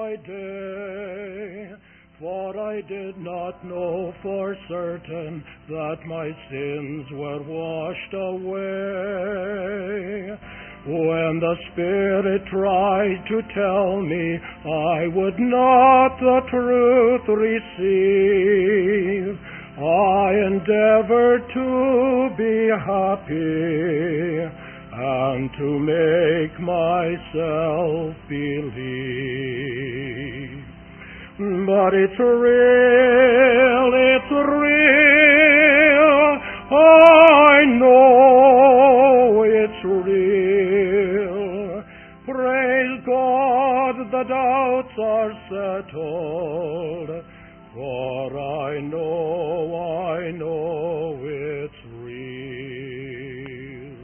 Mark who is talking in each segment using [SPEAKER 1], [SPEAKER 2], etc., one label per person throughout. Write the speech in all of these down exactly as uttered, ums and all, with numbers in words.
[SPEAKER 1] by day. For I did not know for certain that my sins were washed away. When the Spirit tried to tell me I would not the truth receive, I endeavored to be happy and to make myself believe. But it's real, it's real, I know it's real. Praise God, the doubts are settled, for I know, I know it's real.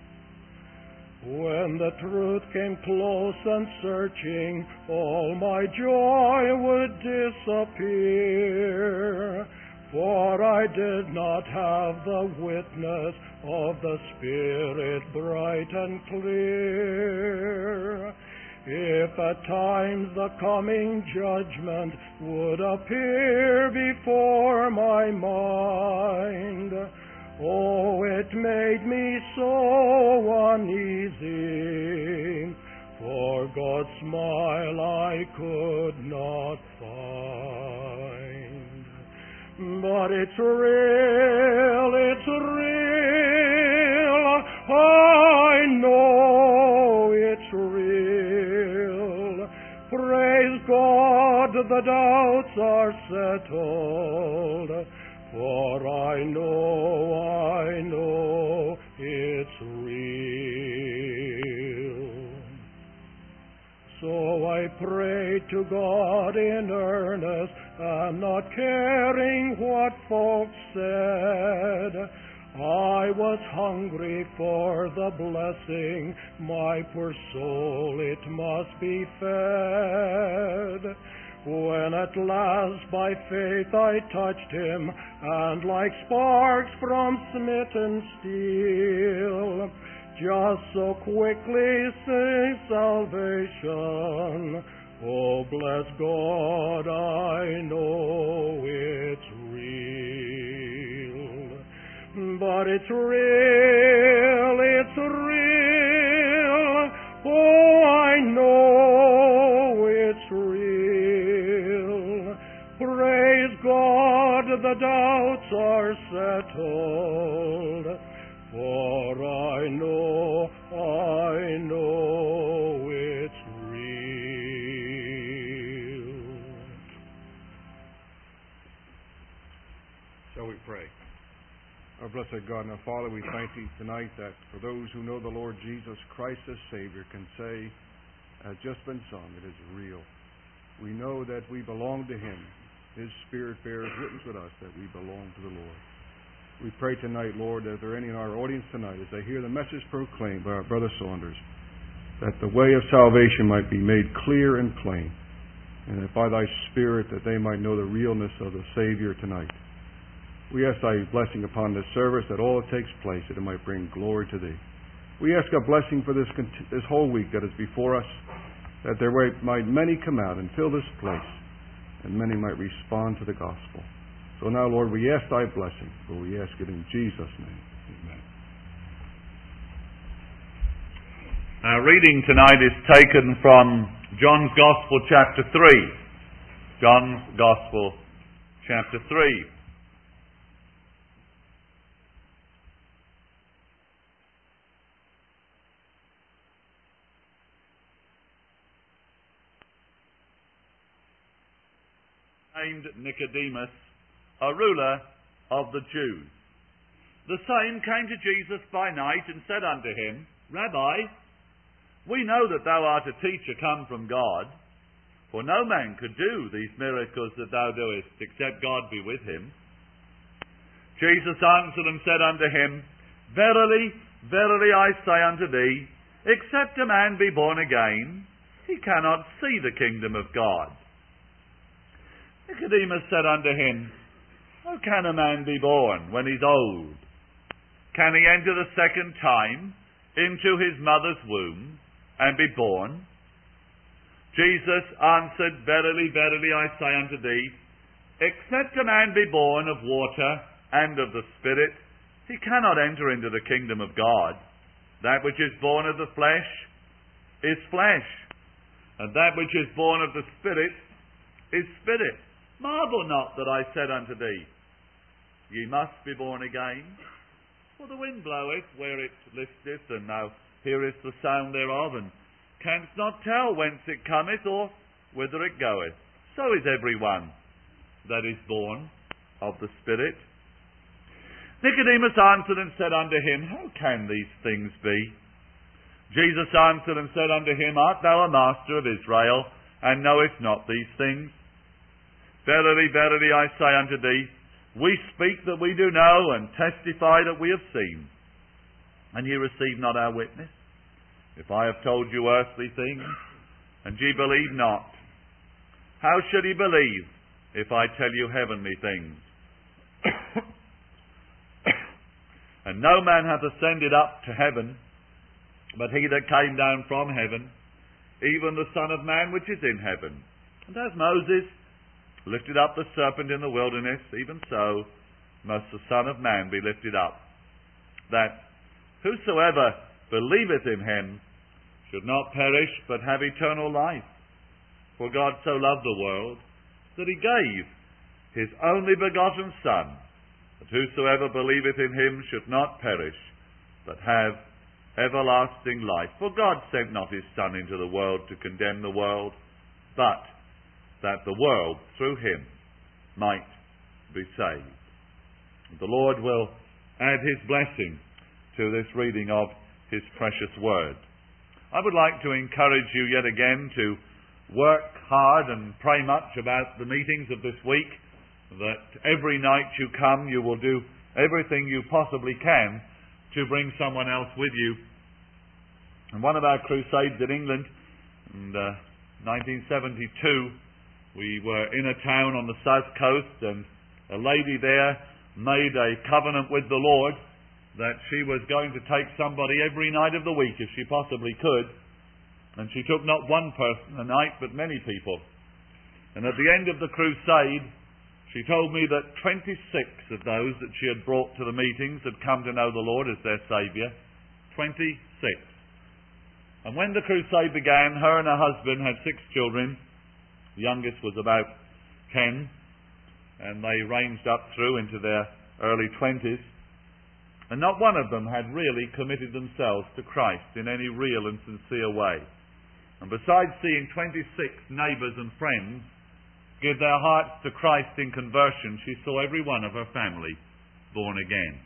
[SPEAKER 1] When the truth came close and searching, all my joy would disappear, for I did not have the witness of the Spirit bright and clear. If at times the coming judgment would appear before my mind, oh, it made me so uneasy, for God's smile I could not find. But it's real, it's real, I know it's real. Praise God, the doubts are settled, for I know, I know it's real. So I prayed to God in earnest, and not caring what folks said, I was hungry for the blessing, my poor soul it must be fed. When at last by faith I touched Him, and like sparks from smitten steel, just so quickly sings salvation. Oh, bless God, I know it's real. But it's real, it's real, oh, I know it's real. Praise God, the doubts are settled, for I know, I know it's real.
[SPEAKER 2] Shall we pray? Our blessed God and our Father, we thank Thee tonight that for those who know the Lord Jesus Christ as Savior can say, as just been sung, it is real. We know that we belong to Him. His Spirit bears witness with us that we belong to the Lord. We pray tonight, Lord, that if there are any in our audience tonight, as they hear the message proclaimed by our brother Saunders, that the way of salvation might be made clear and plain, and that by Thy Spirit that they might know the realness of the Savior tonight. We ask Thy blessing upon this service, that all that takes place, that it might bring glory to Thee. We ask a blessing for this this whole week that is before us, that there might many come out and fill this place, and many might respond to the gospel. So now, Lord, we ask Thy blessing, for we ask it in Jesus' name. Amen.
[SPEAKER 3] Our reading tonight is taken from John's Gospel, chapter three. John's Gospel, chapter three. Named Nicodemus, a ruler of the Jews. The same came to Jesus by night and said unto him, Rabbi, we know that thou art a teacher come from God, for no man could do these miracles that thou doest, except God be with him. Jesus answered and said unto him, Verily, verily I say unto thee, except a man be born again, he cannot see the kingdom of God. Nicodemus said unto him, How can a man be born when he's old? Can he enter the second time into his mother's womb and be born? Jesus answered, Verily, verily, I say unto thee, except a man be born of water and of the Spirit, he cannot enter into the kingdom of God. That which is born of the flesh is flesh, and that which is born of the Spirit is spirit. Marvel not that I said unto thee, Ye must be born again. For the wind bloweth where it listeth, and thou hearest the sound thereof, and canst not tell whence it cometh, or whither it goeth. So is every one that is born of the Spirit. Nicodemus answered and said unto him, How can these things be? Jesus answered and said unto him, Art thou a master of Israel, and knowest not these things? Verily, verily, I say unto thee, we speak that we do know, and testify that we have seen, and ye receive not our witness. If I have told you earthly things, and ye believe not, how should ye believe if I tell you heavenly things? And no man hath ascended up to heaven, but he that came down from heaven, even the Son of Man which is in heaven. And as Moses lifted up the serpent in the wilderness, even so must the Son of Man be lifted up, that whosoever believeth in him should not perish, but have eternal life. For God so loved the world, that he gave his only begotten Son, that whosoever believeth in him should not perish, but have everlasting life. For God sent not his Son into the world to condemn the world, but that the world through him might be saved. The Lord will add his blessing to this reading of his precious word. I would like to encourage you yet again to work hard and pray much about the meetings of this week, that every night you come you will do everything you possibly can to bring someone else with you. And one of our crusades in England in uh, nineteen seventy-two, we were in a town on the south coast, and a lady there made a covenant with the Lord that she was going to take somebody every night of the week if she possibly could. And she took not one person a night, but many people. And at the end of the crusade, she told me that twenty-six of those that she had brought to the meetings had come to know the Lord as their Saviour. twenty-six. And when the crusade began, her and her husband had six children. The youngest was about ten, and they ranged up through into their early twenties. And not one of them had really committed themselves to Christ in any real and sincere way. And besides seeing twenty-six neighbours and friends give their hearts to Christ in conversion, she saw every one of her family born again.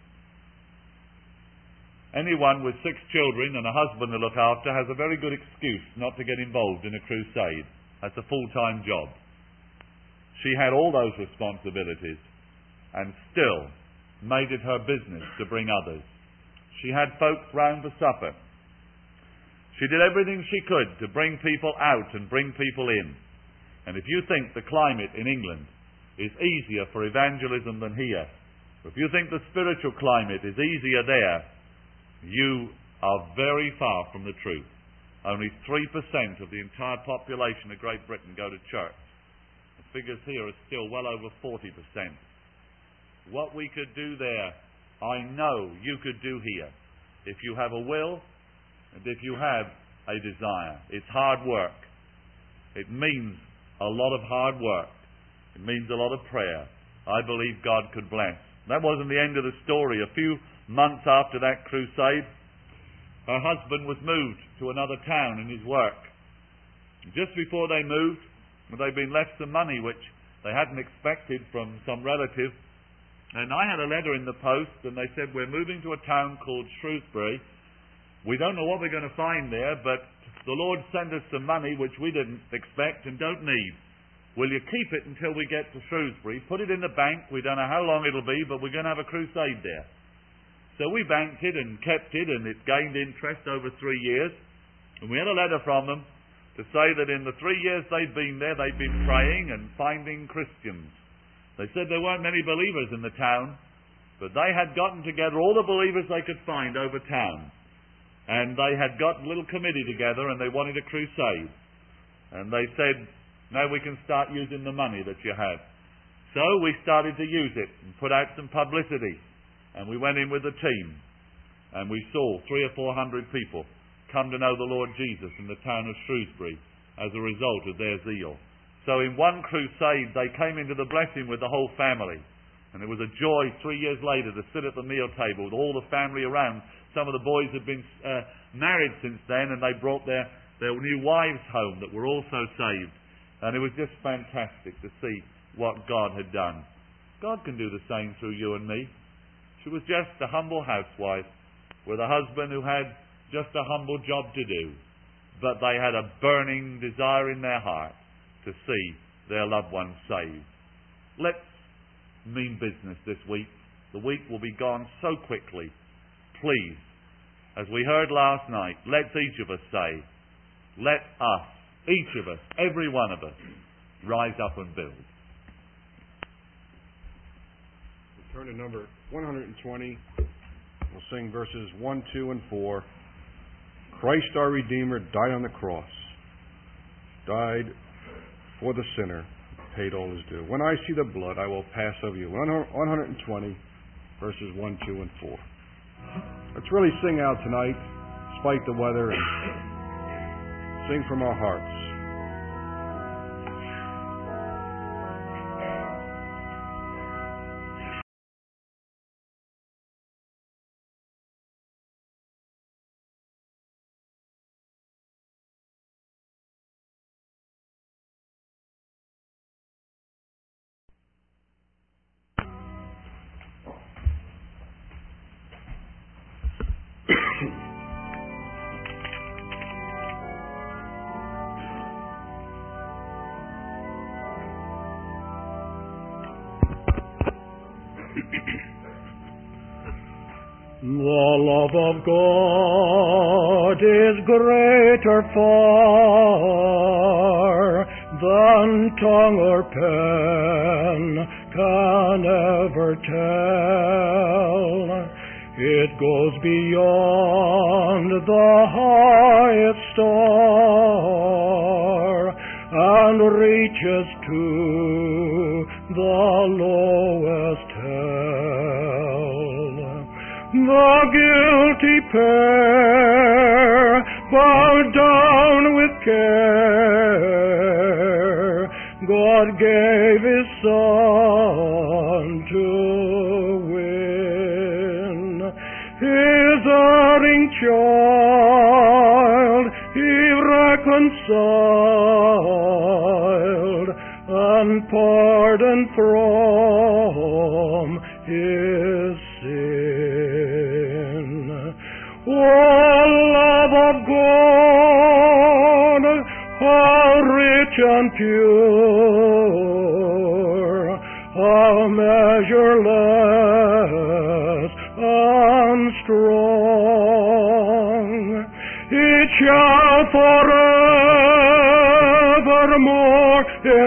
[SPEAKER 3] Anyone with six children and a husband to look after has a very good excuse not to get involved in a crusade. That's a full-time job. She had all those responsibilities and still made it her business to bring others. She had folks round for supper. She did everything she could to bring people out and bring people in. And if you think the climate in England is easier for evangelism than here, if you think the spiritual climate is easier there, you are very far from the truth. Only three percent of the entire population of Great Britain go to church. The figures here are still well over forty percent. What we could do there, I know you could do here, if you have a will and if you have a desire. It's hard work. It means a lot of hard work. It means a lot of prayer. I believe God could bless. That wasn't the end of the story. A few months after that crusade, her husband was moved to another town in his work. Just before they moved, they'd been left some money which they hadn't expected from some relative. And I had a letter in the post, and they said, we're moving to a town called Shrewsbury. We don't know what we're going to find there, but the Lord sent us some money which we didn't expect and don't need. Will you keep it until we get to Shrewsbury? Put it in the bank. We don't know how long it'll be, but we're going to have a crusade there. So we banked it and kept it, and it gained interest over three years. And we had a letter from them to say that in the three years they'd been there, they'd been praying and finding Christians. They said there weren't many believers in the town, but they had gotten together all the believers they could find over town. And they had got a little committee together, and they wanted a crusade. And they said, now we can start using the money that you have. So we started to use it and put out some publicity. And we went in with a team. And we saw three or four hundred people come to know the Lord Jesus in the town of Shrewsbury as a result of their zeal. So in one crusade, they came into the blessing with the whole family. And it was a joy three years later to sit at the meal table with all the family around. Some of the boys had been uh, married since then, and they brought their, their new wives home that were also saved. And it was just fantastic to see what God had done. God can do the same through you and me. She was just a humble housewife with a husband who had just a humble job to do. But they had a burning desire in their heart to see their loved ones saved. Let's mean business this week. The week will be gone so quickly. Please, as we heard last night, let's each of us say, let us, each of us, every one of us, rise up and build.
[SPEAKER 2] We turn to number one hundred twenty. We'll sing verses one, two, and four. Christ our Redeemer died on the cross, died for the sinner, paid all his due. When I see the blood, I will pass over you. one hundred twenty, verses one, two, and four. Let's really sing out tonight, despite the weather, and sing from our hearts.
[SPEAKER 1] The love of God is greater far than tongue or pen can ever tell. It goes beyond the highest star and reaches to the lowest hell. The guilty pair bowed down with care. God gave His Son to win His erring child. He reconciled and pardoned from His sin. Oh, love of God, how rich and pure, how measureless and strong, it shall forevermore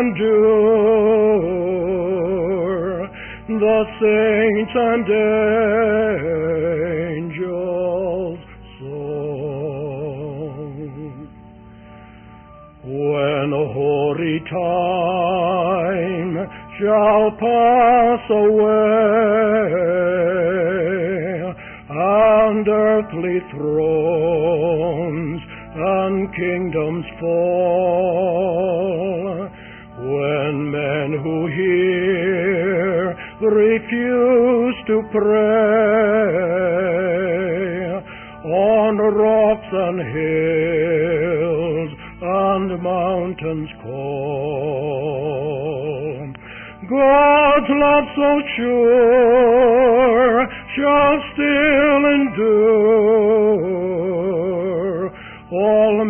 [SPEAKER 1] endure. The saints and angels song. When hoary time shall pass away, and earthly thrones and kingdoms fall, when men who hear refuse to pray on rocks and hills and mountains call, God's love so sure shall still endure, all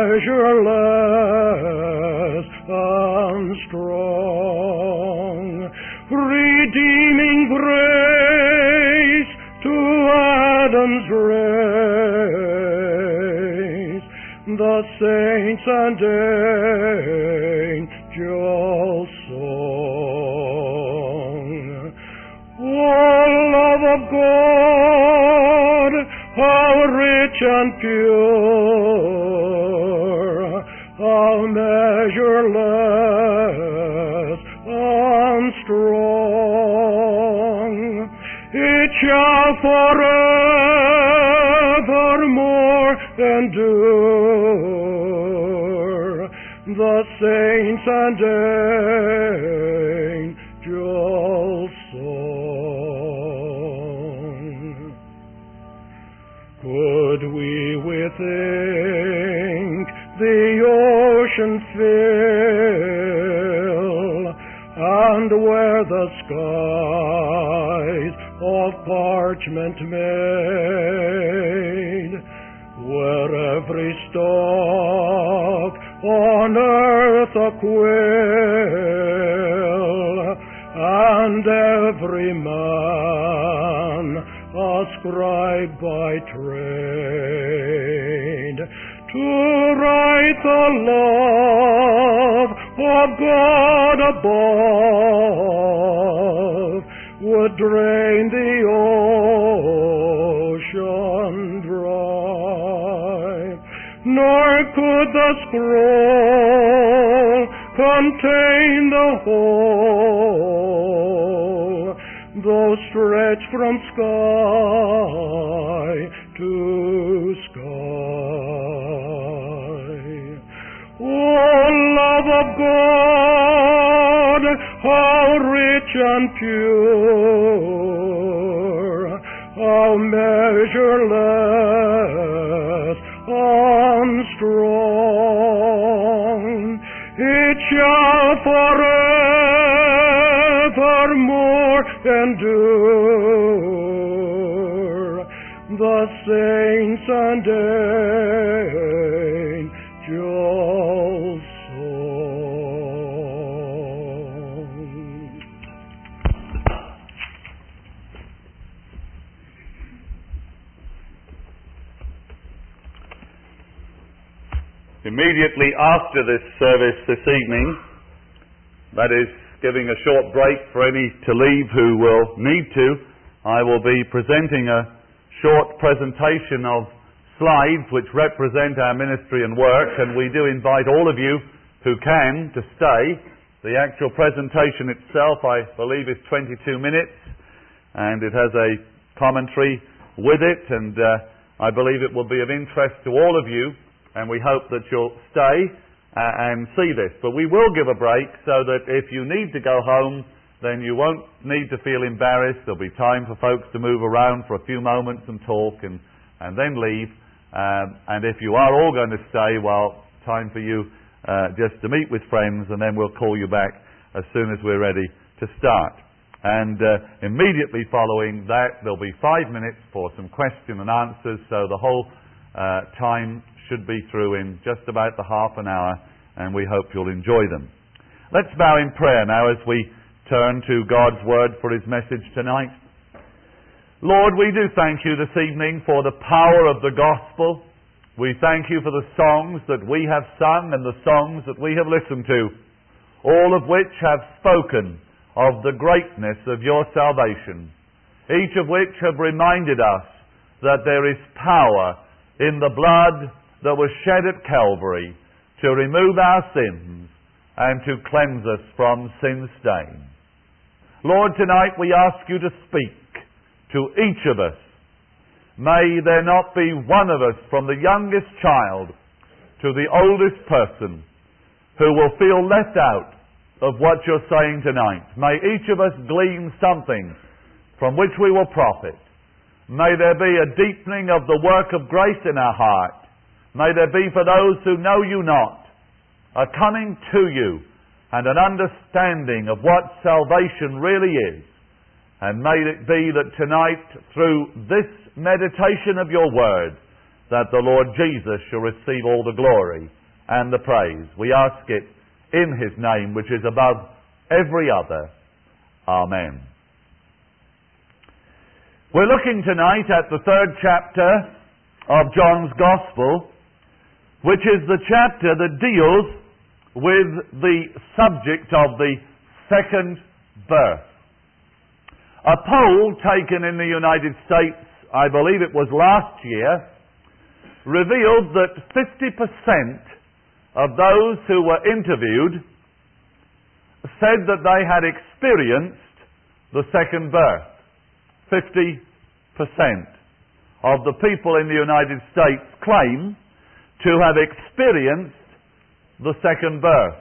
[SPEAKER 1] measureless and strong, redeeming grace to Adam's race, the saints and angels song. Oh, love of God, how rich and pure, how how measureless and strong, it shall forevermore endure. The saints and angels' song. Could we with ink the ocean fill, and where the skies of parchment made, where every stalk on earth a quill, and every man a scribe by trade, to write the love of God above, would drain the ocean dry, nor could the scroll contain the whole, though stretched from sky to sky. Oh, love of God, how rich and pure, how measureless and strong, it shall forevermore endure. The saints and angels' song.
[SPEAKER 3] Immediately after this service this evening, that is, giving a short break for any to leave who will need to, I will be presenting a short presentation of slides which represent our ministry and work, and we do invite all of you who can to stay. The actual presentation itself, I believe, is twenty-two minutes, and it has a commentary with it, and uh, I believe it will be of interest to all of you, and we hope that you'll stay uh, and see this. But we will give a break so that if you need to go home, then you won't need to feel embarrassed. There'll be time for folks to move around for a few moments and talk and, and then leave. Um, and if you are all going to stay, well, time for you uh, just to meet with friends, and then we'll call you back as soon as we're ready to start. And uh, immediately following that, there'll be five minutes for some question and answers, so the whole uh, time should be through in just about the half an hour, and we hope you'll enjoy them. Let's bow in prayer now as we turn to God's Word for His message tonight. Lord, we do thank you this evening for the power of the gospel. We thank you for the songs that we have sung and the songs that we have listened to, all of which have spoken of the greatness of your salvation, each of which have reminded us that there is power in the blood that was shed at Calvary to remove our sins and to cleanse us from sin stain. Lord, tonight we ask you to speak to each of us. May there not be one of us, from the youngest child to the oldest person, who will feel left out of what you're saying tonight. May each of us glean something from which we will profit. May there be a deepening of the work of grace in our heart. May there be, for those who know you not, a coming to you and an understanding of what salvation really is. And may it be that tonight, through this meditation of your word, that the Lord Jesus shall receive all the glory and the praise. We ask it in his name, which is above every other. Amen. We're looking tonight at the third chapter of John's Gospel, which is the chapter that deals with the subject of the second birth. A poll taken in the United States, I believe it was last year, revealed that fifty percent of those who were interviewed said that they had experienced the second birth. fifty percent of the people in the United States claim to have experienced the second birth.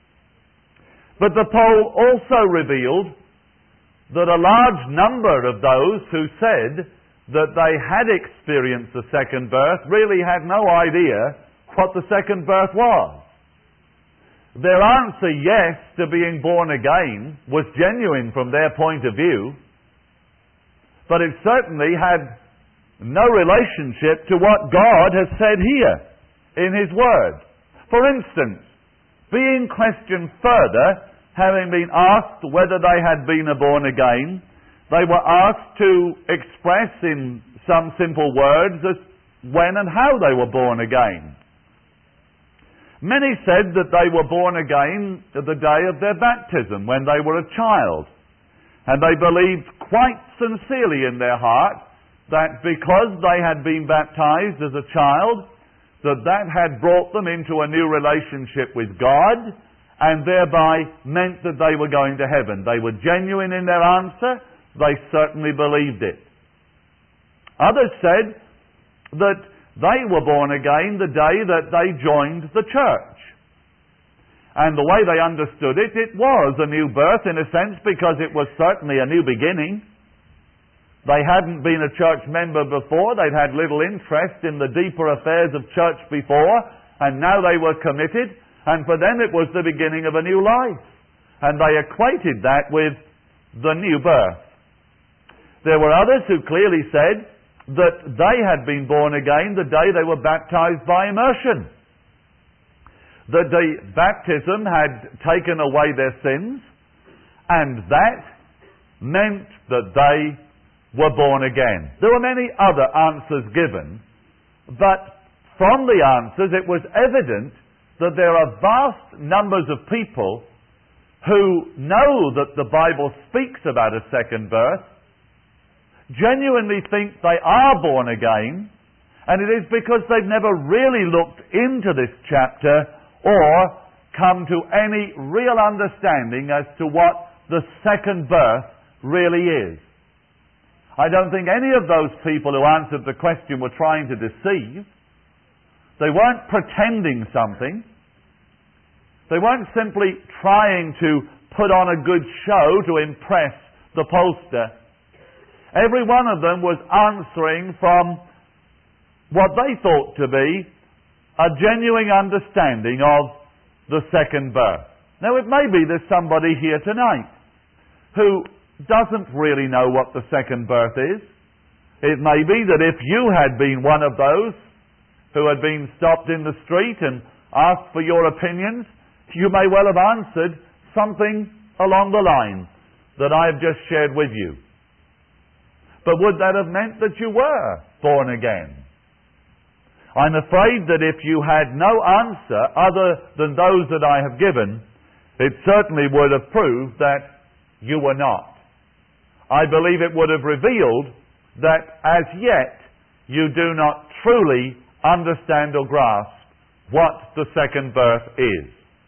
[SPEAKER 3] But the poll also revealed that a large number of those who said that they had experienced the second birth really had no idea what the second birth was. Their answer, yes, to being born again was genuine from their point of view, but it certainly had no relationship to what God has said here in His Word. For instance, being questioned further, having been asked whether they had been born again, they were asked to express in some simple words as when and how they were born again. Many said that they were born again the day of their baptism, when they were a child. And they believed quite sincerely in their heart that because they had been baptized as a child, that that had brought them into a new relationship with God, and thereby meant that they were going to heaven. They were genuine in their answer. They certainly believed it. Others said that they were born again the day that they joined the church. And the way they understood it, it was a new birth in a sense, because it was certainly a new beginning. They hadn't been a church member before. They'd had little interest in the deeper affairs of church before, and now they were committed, and for them it was the beginning of a new life. And they equated that with the new birth. There were others who clearly said that they had been born again the day they were baptized by immersion. That the baptism had taken away their sins, and that meant that they were born again. There were many other answers given, but from the answers it was evident that there are vast numbers of people who know that the Bible speaks about a second birth, genuinely think they are born again, and it is because they've never really looked into this chapter or come to any real understanding as to what the second birth really is. I don't think any of those people who answered the question were trying to deceive. They weren't pretending something. They weren't simply trying to put on a good show to impress the pollster. Every one of them was answering from what they thought to be a genuine understanding of the second birth. Now, it may be there's somebody here tonight who doesn't really know what the second birth is. It may be that if you had been one of those who had been stopped in the street and asked for your opinions, you may well have answered something along the lines that I have just shared with you. But would that have meant that you were born again? I'm afraid that if you had no answer other than those that I have given, it certainly would have proved that you were not. I believe it would have revealed that as yet you do not truly understand or grasp what the second birth is.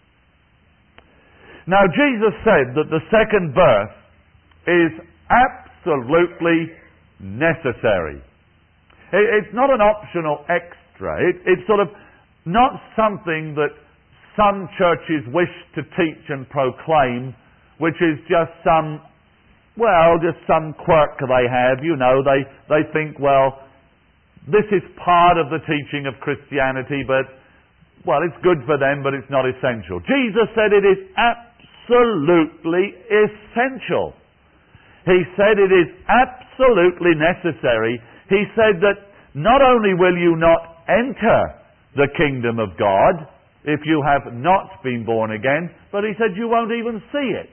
[SPEAKER 3] Now, Jesus said that the second birth is absolutely necessary. It's not an optional extra. It, it's sort of not something that some churches wish to teach and proclaim, which is just some, well, just some quirk they have. You know, they, they think, well, this is part of the teaching of Christianity, but, well, it's good for them, but it's not essential. Jesus said it is absolutely essential. He said it is absolutely necessary. He said that not only will you not enter the kingdom of God if you have not been born again, but he said you won't even see it.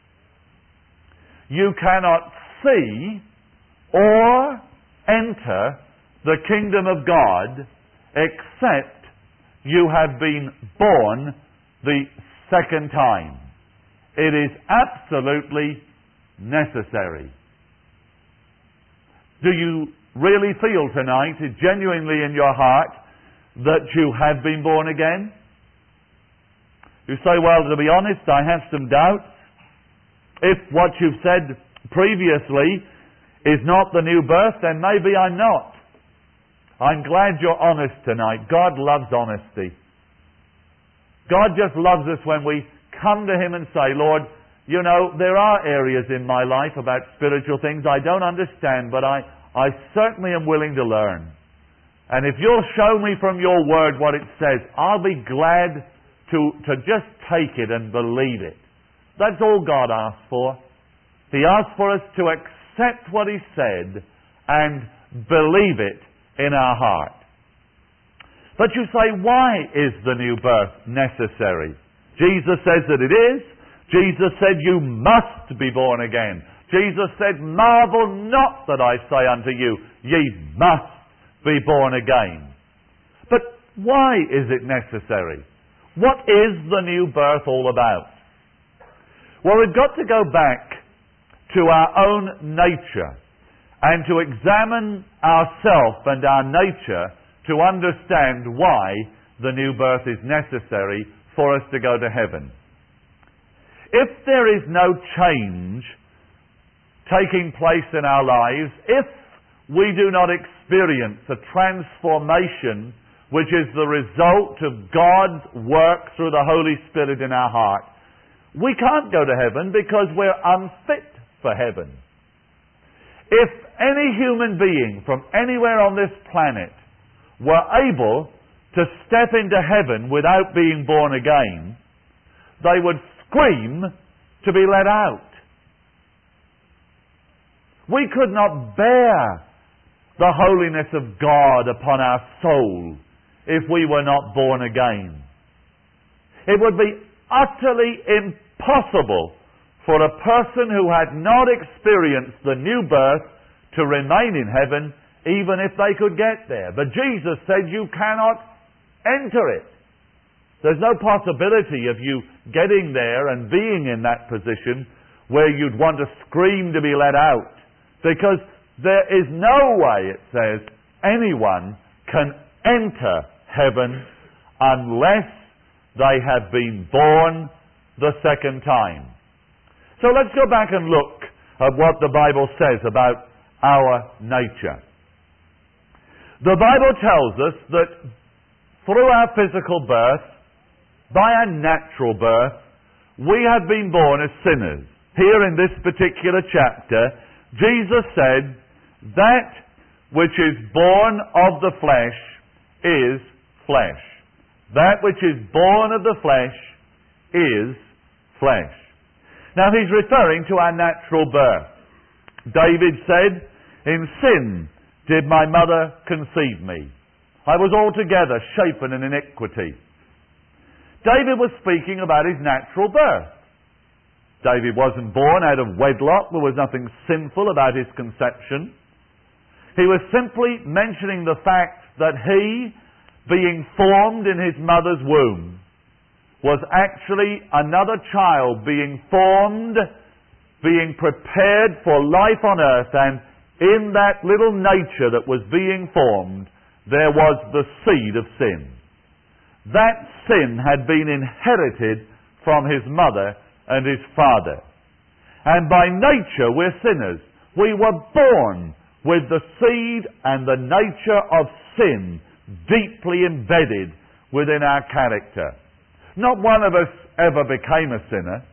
[SPEAKER 3] You cannot see or enter the kingdom of God except you have been born the second time. It is absolutely necessary. Do you really feel tonight, genuinely in your heart, that you have been born again? You say, well, to be honest, I have some doubts. If what you've said previously is not the new birth, then maybe I'm not. I'm glad you're honest tonight. God loves honesty. God just loves us when we come to Him and say, Lord, you know, there are areas in my life about spiritual things I don't understand, but I, I certainly am willing to learn. And if you'll show me from your word what it says, I'll be glad to, to just take it and believe it. That's all God asks for. He asks for us to accept what He said and believe it in our heart. But you say, why is the new birth necessary? Jesus says that it is. Jesus said you must be born again. Jesus said, marvel not that I say unto you, ye must be born again. But why is it necessary? What is the new birth all about? Well, we've got to go back to our own nature and to examine ourselves and our nature to understand why the new birth is necessary for us to go to heaven. If there is no change taking place in our lives, if we do not experience a transformation which is the result of God's work through the Holy Spirit in our heart, we can't go to heaven because we're unfit for heaven. If any human being from anywhere on this planet were able to step into heaven without being born again, they would scream to be let out. We could not bear the holiness of God upon our soul if we were not born again. It would be utterly impossible for a person who had not experienced the new birth to remain in heaven, even if they could get there. But Jesus said you cannot enter it. There's no possibility of you getting there and being in that position where you'd want to scream to be let out. Because there is no way, it says, anyone can enter heaven unless they have been born the second time. So let's go back and look at what the Bible says about our nature. The Bible tells us that through our physical birth, by our natural birth, we have been born as sinners. Here in this particular chapter, Jesus said, that which is born of the flesh is flesh. That which is born of the flesh is flesh. Now he's referring to our natural birth. David said, in sin did my mother conceive me. I was altogether shapen in iniquity. David was speaking about his natural birth. David wasn't born out of wedlock. There was nothing sinful about his conception. He was simply mentioning the fact that he, being formed in his mother's womb, was actually another child being formed, being prepared for life on earth, and in that little nature that was being formed, there was the seed of sin. That sin had been inherited from his mother and his father. And by nature we're sinners. We were born with the seed and the nature of sin deeply embedded within our character. Not one of us ever became a sinner.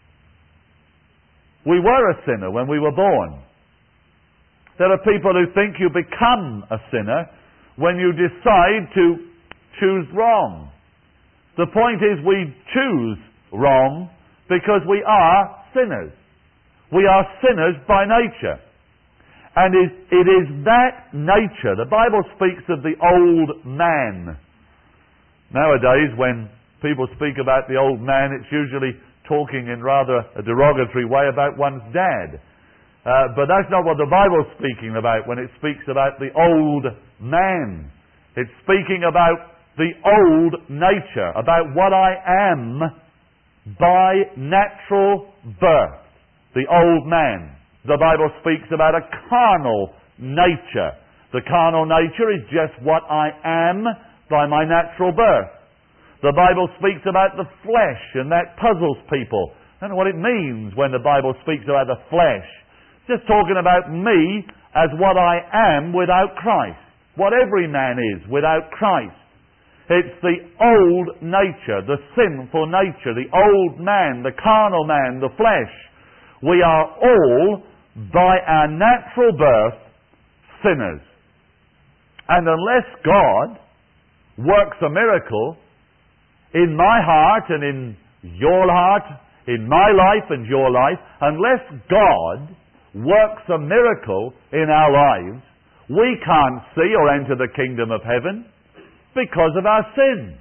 [SPEAKER 3] We were a sinner when we were born. There are people who think you become a sinner when you decide to choose wrong. The point is we choose wrong because we are sinners. We are sinners by nature. And it, it is that nature. The Bible speaks of the old man. Nowadays, when people speak about the old man, it's usually talking in rather a derogatory way about one's dad. Uh, but that's not what the Bible's speaking about when it speaks about the old man. It's speaking about the old nature, about what I am by natural birth. The old man. The Bible speaks about a carnal nature. The carnal nature is just what I am by my natural birth. The Bible speaks about the flesh, and that puzzles people. I don't know what it means when the Bible speaks about the flesh. It's just talking about me as what I am without Christ. What every man is without Christ. It's the old nature, the sinful nature, the old man, the carnal man, the flesh. We are all, by our natural birth, sinners. And unless God works a miracle in my heart and in your heart, in my life and your life, unless God works a miracle in our lives, we can't see or enter the kingdom of heaven because of our sin.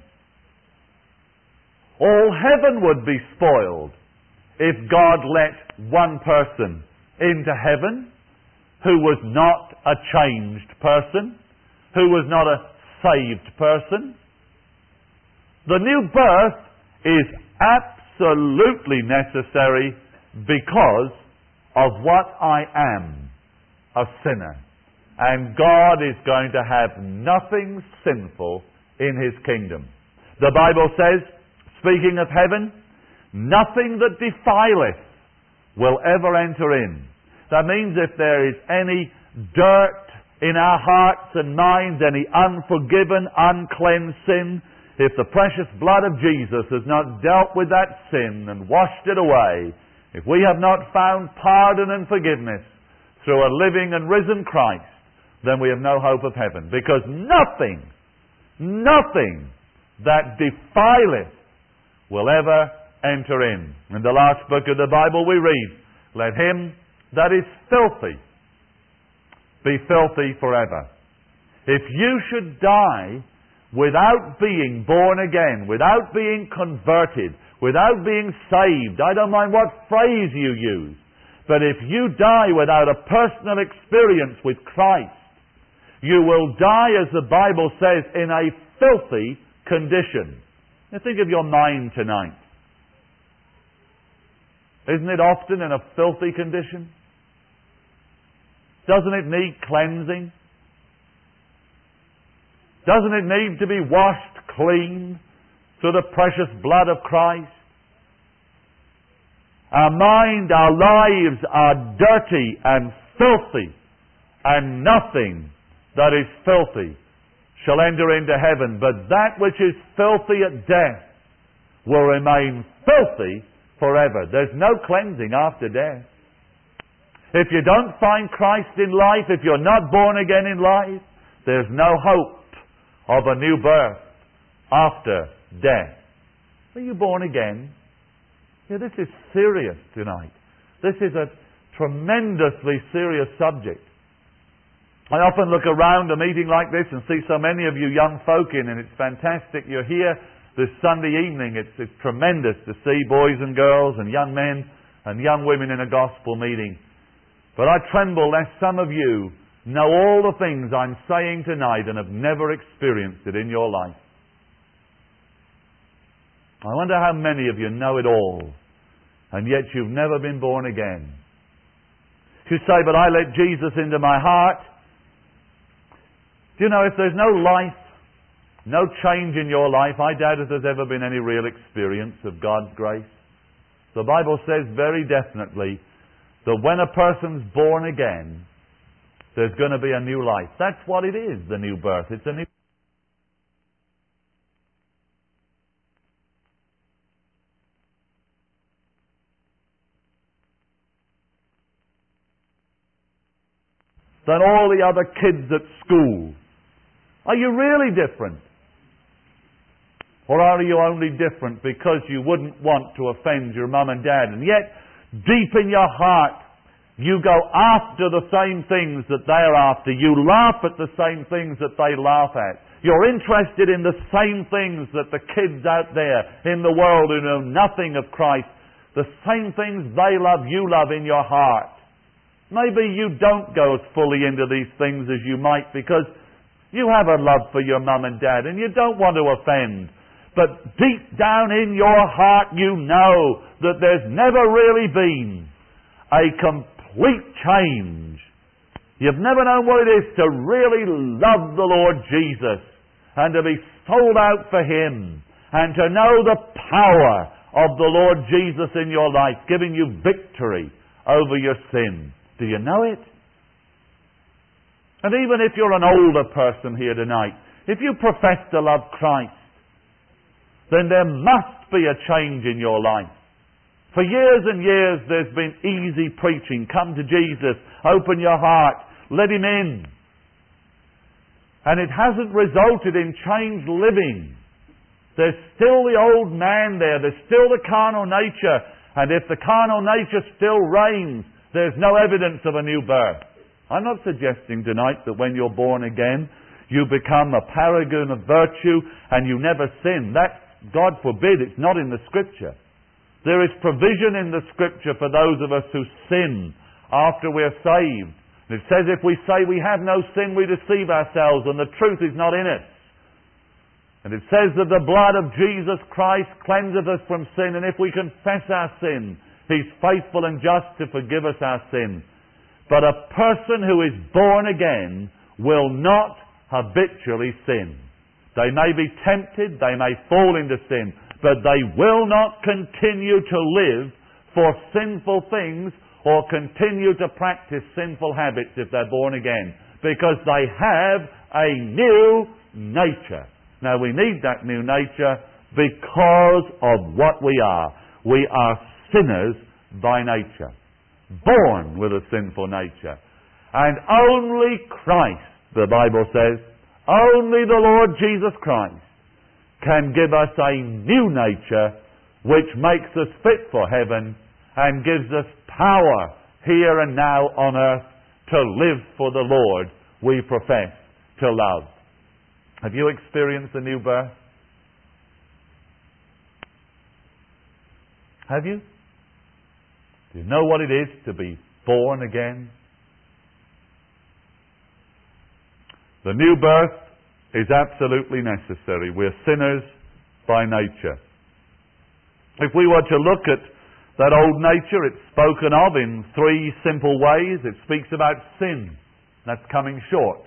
[SPEAKER 3] All heaven would be spoiled if God let one person into heaven who was not a changed person, who was not a saved person. The new birth is absolutely necessary because of what I am, a sinner. And God is going to have nothing sinful in His kingdom. The Bible says, speaking of heaven, nothing that defileth will ever enter in. That means if there is any dirt in our hearts and minds, any unforgiven, uncleansed sin, if the precious blood of Jesus has not dealt with that sin and washed it away, if we have not found pardon and forgiveness through a living and risen Christ, then we have no hope of heaven. Because nothing, nothing that defileth will ever enter in. In the last book of the Bible we read, let him that is filthy be filthy forever. If you should die without being born again, without being converted, without being saved, I don't mind what phrase you use, but if you die without a personal experience with Christ, you will die, as the Bible says, in a filthy condition. Now think of your mind tonight. Isn't it often in a filthy condition? Doesn't it need cleansing? Doesn't it need to be washed clean through the precious blood of Christ? Our mind, our lives are dirty and filthy, and nothing that is filthy shall enter into heaven. But that which is filthy at death will remain filthy forever. There's no cleansing after death. If you don't find Christ in life, if you're not born again in life, there's no hope of a new birth after death. Are you born again? Yeah, this is serious tonight. This is a tremendously serious subject. I often look around a meeting like this and see so many of you young folk in, and it's fantastic. You're here this Sunday evening. It's, it's tremendous to see boys and girls and young men and young women in a gospel meeting. But I tremble lest some of you know all the things I'm saying tonight and have never experienced it in your life. I wonder how many of you know it all, and yet you've never been born again. You say, but I let Jesus into my heart. Do you know, if there's no life, no change in your life, I doubt if there's ever been any real experience of God's grace. The Bible says very definitely that when a person's born again, there's going to be a new life. That's what it is, the new birth. It's a new than all the other kids at school. Are you really different? Or are you only different because you wouldn't want to offend your mum and dad, and yet deep in your heart you go after the same things that they're after. You laugh at the same things that they laugh at. You're interested in the same things that the kids out there in the world who know nothing of Christ, the same things they love, you love in your heart. Maybe you don't go as fully into these things as you might because you have a love for your mum and dad and you don't want to offend. But deep down in your heart you know that there's never really been a complete change. You've never known what it is to really love the Lord Jesus and to be sold out for Him and to know the power of the Lord Jesus in your life, giving you victory over your sin. Do you know it? And even if you're an older person here tonight, if you profess to love Christ, then there must be a change in your life. For years and years there's been easy preaching. Come to Jesus, open your heart, let Him in. And it hasn't resulted in changed living. There's still the old man there, there's still the carnal nature, and if the carnal nature still reigns, there's no evidence of a new birth. I'm not suggesting tonight that when you're born again, you become a paragon of virtue and you never sin. That's, God forbid, it's not in the Scripture. There is provision in the Scripture for those of us who sin after we're saved. And it says if we say we have no sin, we deceive ourselves and the truth is not in us. And it says that the blood of Jesus Christ cleanseth us from sin, and if we confess our sin, He's faithful and just to forgive us our sin. But a person who is born again will not habitually sin. They may be tempted, they may fall into sin, but they will not continue to live for sinful things or continue to practice sinful habits if they're born again, because they have a new nature. Now we need that new nature because of what we are. We are sinners by nature, born with a sinful nature. And only Christ, the Bible says, only the Lord Jesus Christ can give us a new nature which makes us fit for heaven and gives us power here and now on earth to live for the Lord we profess to love. Have you experienced a new birth? Have you? Do you know what it is to be born again? The new birth is absolutely necessary. We're sinners by nature. If we were to look at that old nature, it's spoken of in three simple ways. It speaks about sin. That's coming short.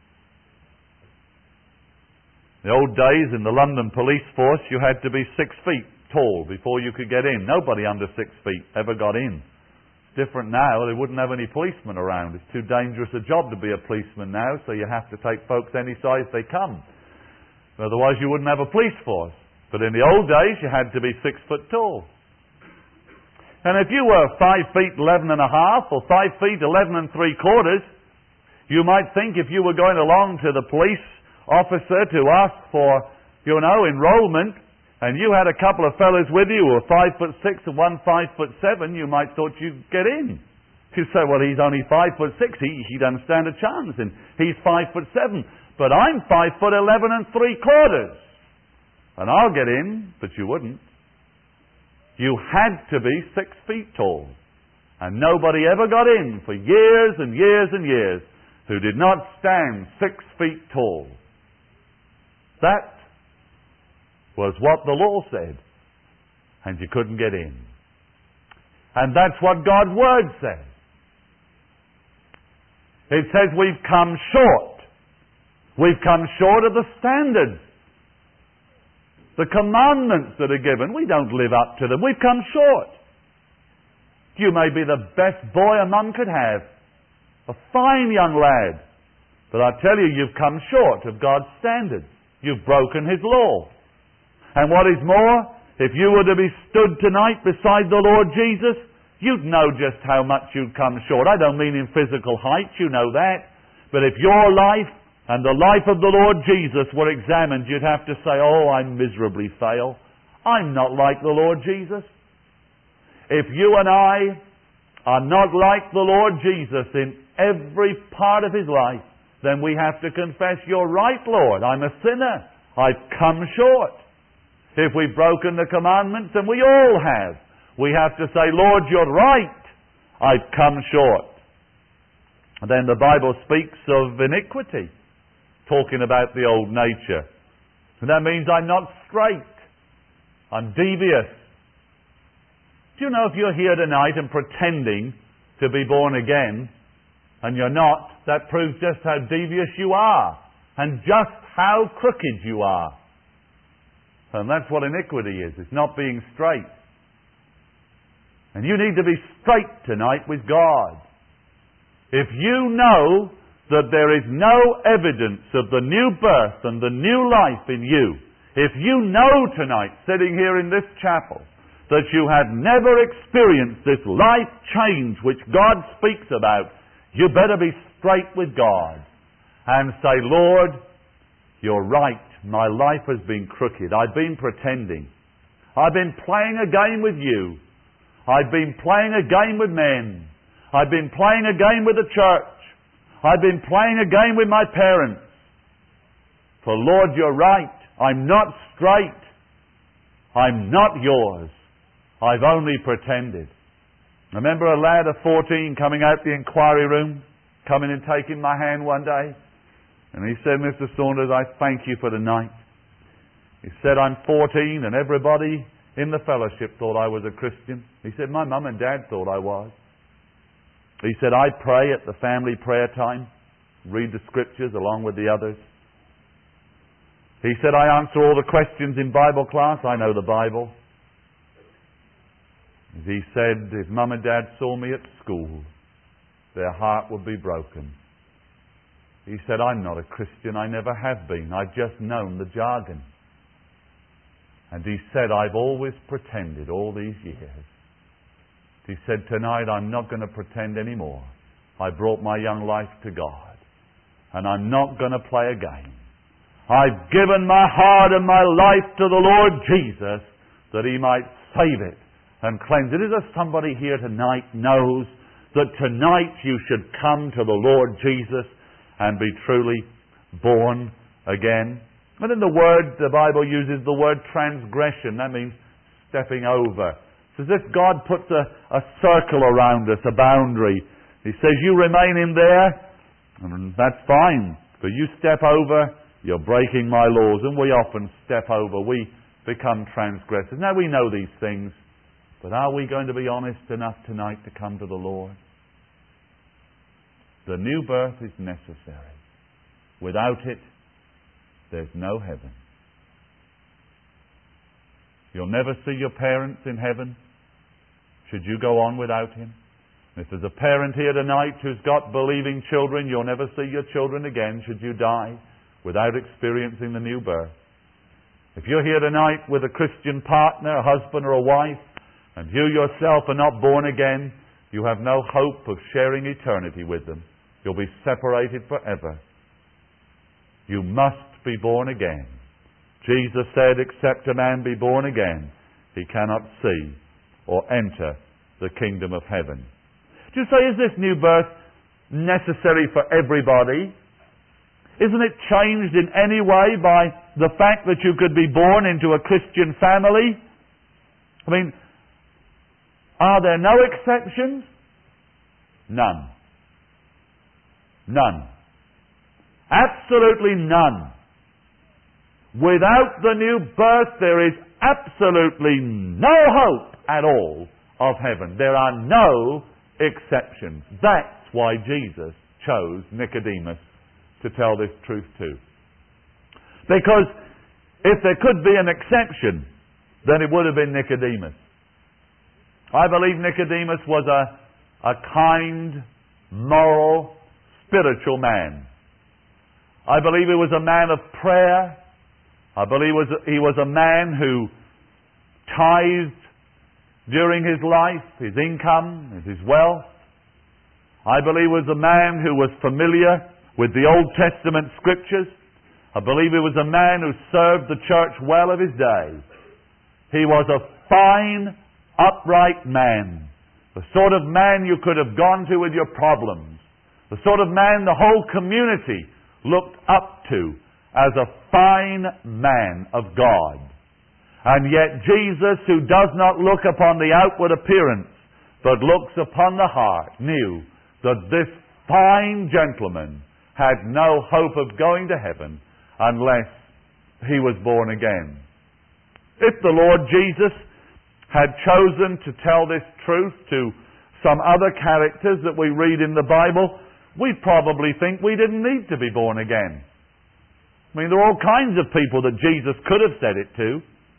[SPEAKER 3] In the old days, in the London police force, you had to be six feet tall before you could get in. Nobody under six feet ever got in. It's different now. They wouldn't have any policemen around. It's too dangerous a job to be a policeman now, so you have to take folks any size they come. Otherwise you wouldn't have a police force. But in the old days, you had to be six foot tall. And if you were five feet eleven and a half or five feet eleven and three quarters, you might think if you were going along to the police officer to ask for, you know, enrollment, and you had a couple of fellas with you who were five foot six and one five foot seven, you might thought you'd get in. You'd say, well, he's only five foot six, he, he doesn't stand a chance, and he's five foot seven, but I'm five foot eleven and three quarters, and I'll get in, but you wouldn't. You had to be six feet tall, and nobody ever got in for years and years and years who did not stand six feet tall. That was what the law said, and you couldn't get in. And that's what God's Word says. It says we've come short. We've come short of the standards. The commandments that are given, we don't live up to them. We've come short. You may be the best boy a mum could have, a fine young lad, but I tell you, you've come short of God's standards. You've broken His law. And what is more, if you were to be stood tonight beside the Lord Jesus, you'd know just how much you'd come short. I don't mean in physical height, you know that. But if your life and the life of the Lord Jesus were examined, you'd have to say, oh, I miserably fail. I'm not like the Lord Jesus. If you and I are not like the Lord Jesus in every part of His life, then we have to confess, you're right, Lord, I'm a sinner. I've come short. If we've broken the commandments, and we all have, we have to say, Lord, you're right. I've come short. And then the Bible speaks of iniquity, talking about the old nature. And that means I'm not straight. I'm devious. Do you know if you're here tonight and pretending to be born again, and you're not, that proves just how devious you are, and just how crooked you are. And that's what iniquity is. It's not being straight. And you need to be straight tonight with God. If you know that there is no evidence of the new birth and the new life in you, if you know tonight, sitting here in this chapel, that you have never experienced this life change which God speaks about, you better be straight with God and say, Lord, you're right. My life has been crooked. I've been pretending. I've been playing a game with you. I've been playing a game with men. I've been playing a game with the church. I've been playing a game with my parents. For Lord, you're right. I'm not straight. I'm not yours. I've only pretended. I remember a lad of fourteen coming out the inquiry room, coming and taking my hand one day. And he said, Mister Saunders, I thank you for the night. He said, I'm fourteen and everybody in the fellowship thought I was a Christian. He said, my mum and dad thought I was. He said, I pray at the family prayer time, read the scriptures along with the others. He said, I answer all the questions in Bible class. I know the Bible. He said, if mum and dad saw me at school, their heart would be broken. He said, I'm not a Christian. I never have been. I've just known the jargon. And he said, I've always pretended all these years. He said, tonight I'm not going to pretend anymore. I brought my young life to God. And I'm not going to play a game. I've given my heart and my life to the Lord Jesus that He might save it and cleanse it. Is there somebody here tonight knows that tonight you should come to the Lord Jesus and be truly born again? And in the word, the Bible uses the word transgression. That means stepping over. It's as if God puts a, a circle around us, a boundary. He says, you remain in there, and that's fine. But you step over, you're breaking my laws. And we often step over. We become transgressors. Now we know these things. But are we going to be honest enough tonight to come to the Lord? The new birth is necessary. Without it, there's no heaven. You'll never see your parents in heaven should you go on without Him. If there's a parent here tonight who's got believing children, you'll never see your children again should you die without experiencing the new birth. If you're here tonight with a Christian partner, a husband or a wife, and you yourself are not born again, you have no hope of sharing eternity with them. You'll be separated forever. You must be born again. Jesus said, except a man be born again, he cannot see or enter the kingdom of heaven. Do you say, is this new birth necessary for everybody? Isn't it changed in any way by the fact that you could be born into a Christian family? I mean, are there no exceptions? None. None. Absolutely none. Without the new birth, there is absolutely no hope at all of heaven. There are no exceptions. That's why Jesus chose Nicodemus to tell this truth to. Because if there could be an exception, then it would have been Nicodemus. I believe Nicodemus was a, a kind, moral, spiritual man. I believe he was a man of prayer. I believe was, he was a man who tithed during his life, his income, his wealth. I believe he was a man who was familiar with the Old Testament scriptures. I believe he was a man who served the church well of his day. He was a fine, upright man. The sort of man you could have gone to with your problems. The sort of man the whole community looked up to as a fine man of God. And yet Jesus, who does not look upon the outward appearance, but looks upon the heart, knew that this fine gentleman had no hope of going to heaven unless he was born again. If the Lord Jesus had chosen to tell this truth to some other characters that we read in the Bible, we'd probably think we didn't need to be born again. I mean, there are all kinds of people that Jesus could have said it to.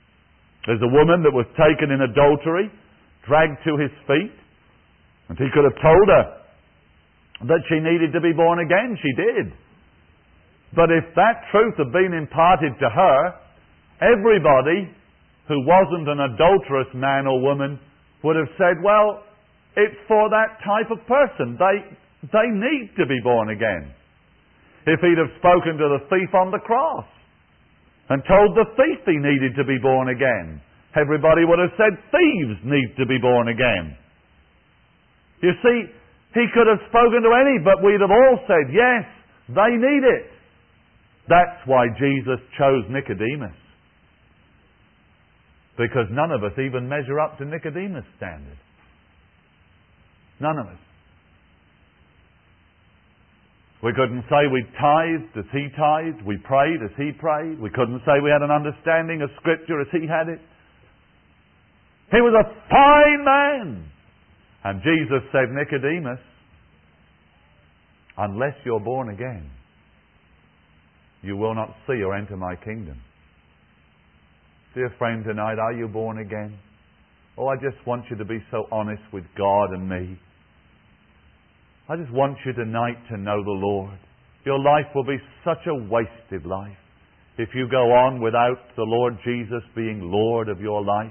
[SPEAKER 3] There's a woman that was taken in adultery, dragged to his feet, and he could have told her that she needed to be born again. She did. But if that truth had been imparted to her, everybody who wasn't an adulterous man or woman would have said, well, it's for that type of person. They, they need to be born again. If he'd have spoken to the thief on the cross and told the thief he needed to be born again, everybody would have said thieves need to be born again. You see, he could have spoken to any, but we'd have all said, yes, they need it. That's why Jesus chose Nicodemus. Because none of us even measure up to Nicodemus' standard. None of us. We couldn't say we tithed as he tithed, we prayed as he prayed. We couldn't say we had an understanding of Scripture as he had it. He was a fine man. And Jesus said, Nicodemus, unless you're born again, you will not see or enter my kingdom. Dear friend, tonight, are you born again? Oh, I just want you to be so honest with God and me. I just want you tonight to know the Lord. Your life will be such a wasted life if you go on without the Lord Jesus being Lord of your life,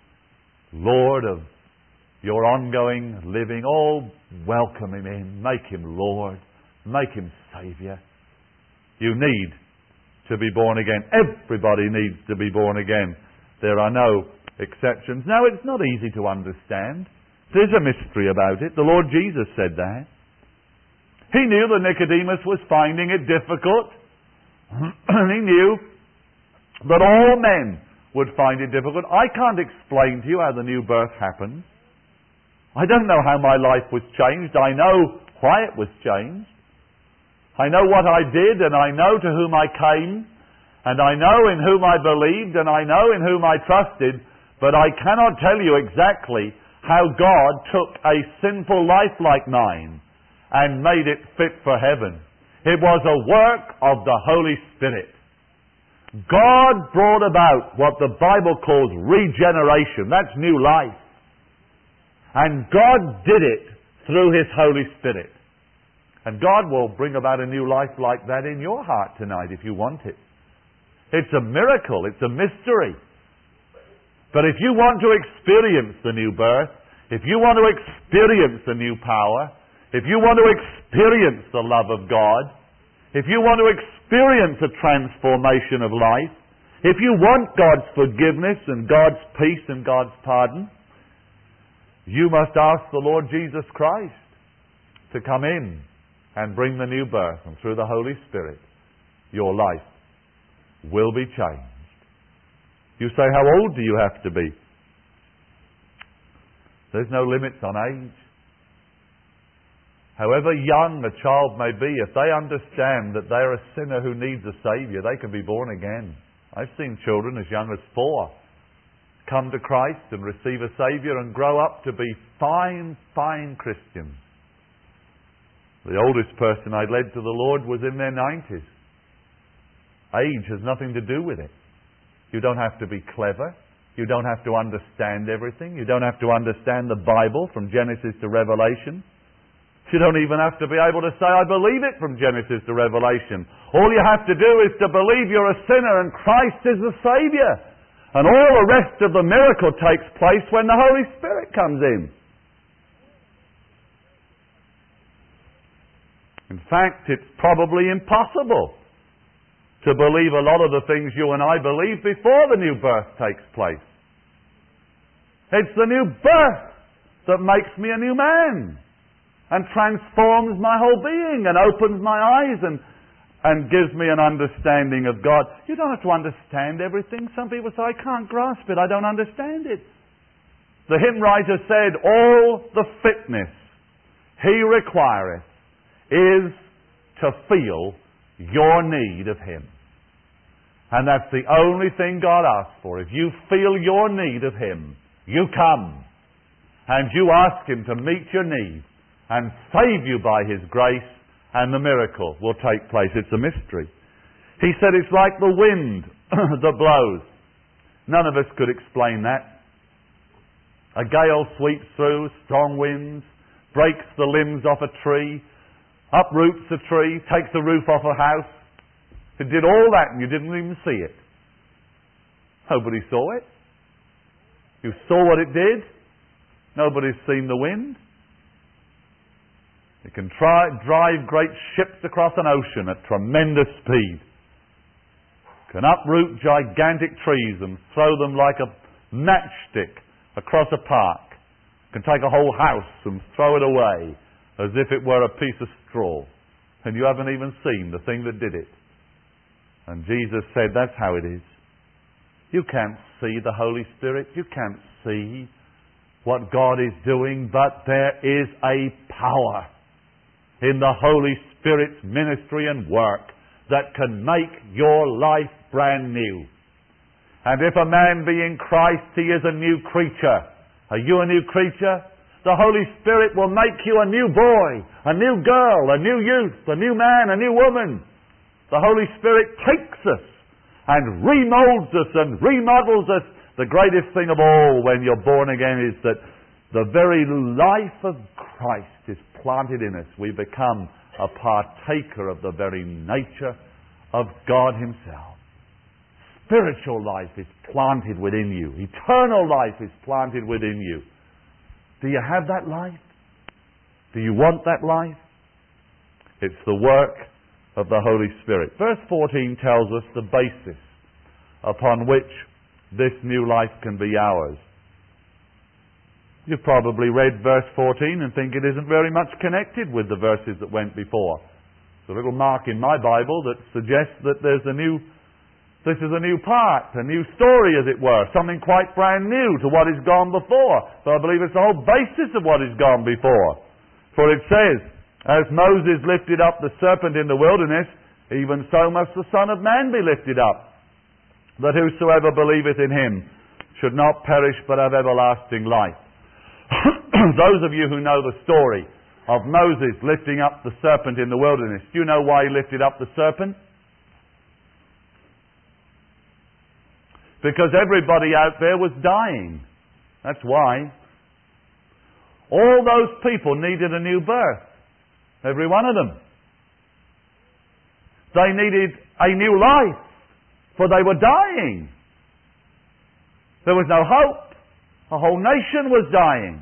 [SPEAKER 3] Lord of your ongoing living. Oh, welcome Him in. Make Him Lord. Make Him Saviour. You need to be born again. Everybody needs to be born again. There are no exceptions. Now, it's not easy to understand. There's a mystery about it. The Lord Jesus said that. He knew that Nicodemus was finding it difficult. And he knew that all men would find it difficult. I can't explain to you how the new birth happened. I don't know how my life was changed. I know why it was changed. I know what I did, and I know to whom I came, and I know in whom I believed, and I know in whom I trusted, but I cannot tell you exactly how God took a sinful life like mine and made it fit for heaven. It was a work of the Holy Spirit. God brought about what the Bible calls regeneration. That's new life. And God did it through His Holy Spirit. And God will bring about a new life like that in your heart tonight if you want it. It's a miracle. It's a mystery. But if you want to experience the new birth, if you want to experience the new power, if you want to experience the love of God, if you want to experience a transformation of life, if you want God's forgiveness and God's peace and God's pardon, you must ask the Lord Jesus Christ to come in and bring the new birth. And through the Holy Spirit, your life will be changed. You say, how old do you have to be? There's no limits on age. However young a child may be, if they understand that they're a sinner who needs a Saviour, they can be born again. I've seen children as young as four come to Christ and receive a Saviour and grow up to be fine, fine Christians. The oldest person I led to the Lord was in their nineties. Age has nothing to do with it. You don't have to be clever. You don't have to understand everything. You don't have to understand the Bible from Genesis to Revelation. You don't even have to be able to say, I believe it from Genesis to Revelation. All you have to do is to believe you're a sinner and Christ is the Saviour. And all the rest of the miracle takes place when the Holy Spirit comes in. In fact, it's probably impossible to believe a lot of the things you and I believe before the new birth takes place. It's the new birth that makes me a new man and transforms my whole being and opens my eyes and, and gives me an understanding of God. You don't have to understand everything. Some people say, I can't grasp it, I don't understand it. The hymn writer said, all the fitness He requireth is to feel your need of Him. And that's the only thing God asks for. If you feel your need of Him, you come and you ask Him to meet your need and save you by His grace, and the miracle will take place. It's a mystery. He said it's like the wind that blows None of us could explain that. A gale sweeps through, strong winds, breaks the limbs off a tree, uproots a tree, takes the roof off a house. It did all that and you didn't even see it. Nobody saw it. You saw what it did. Nobody's seen the wind. It can try, drive great ships across an ocean at tremendous speed. Can uproot gigantic trees and throw them like a matchstick across a park. Can take a whole house and throw it away as if it were a piece of straw. And you haven't even seen the thing that did it. And Jesus said, that's how it is. You can't see the Holy Spirit. You can't see what God is doing, but there is a power in the Holy Spirit's ministry and work that can make your life brand new. And if a man be in Christ, he is a new creature. Are you a new creature? The Holy Spirit will make you a new boy, a new girl, a new youth, a new man, a new woman. The Holy Spirit takes us and remolds us and remodels us. The greatest thing of all when you're born again is that the very life of Christ is planted in us. We become a partaker of the very nature of God Himself. Spiritual life is planted within you. Eternal life is planted within you. Do you have that life? Do you want that life? It's the work of the Holy Spirit. Verse fourteen tells us the basis upon which this new life can be ours. You've probably read verse fourteen and think it isn't very much connected with the verses that went before. There's a little mark in my Bible that suggests that there's a new, this is a new part, a new story as it were, something quite brand new to what has gone before. But I believe it's the whole basis of what has gone before. For it says, as Moses lifted up the serpent in the wilderness, even so must the Son of Man be lifted up, that whosoever believeth in Him should not perish but have everlasting life. Those of you who know the story of Moses lifting up the serpent in the wilderness, do you know why he lifted up the serpent? Because everybody out there was dying. That's why. All those people needed a new birth. Every one of them. They needed a new life, for they were dying. There was no hope. A whole nation was dying.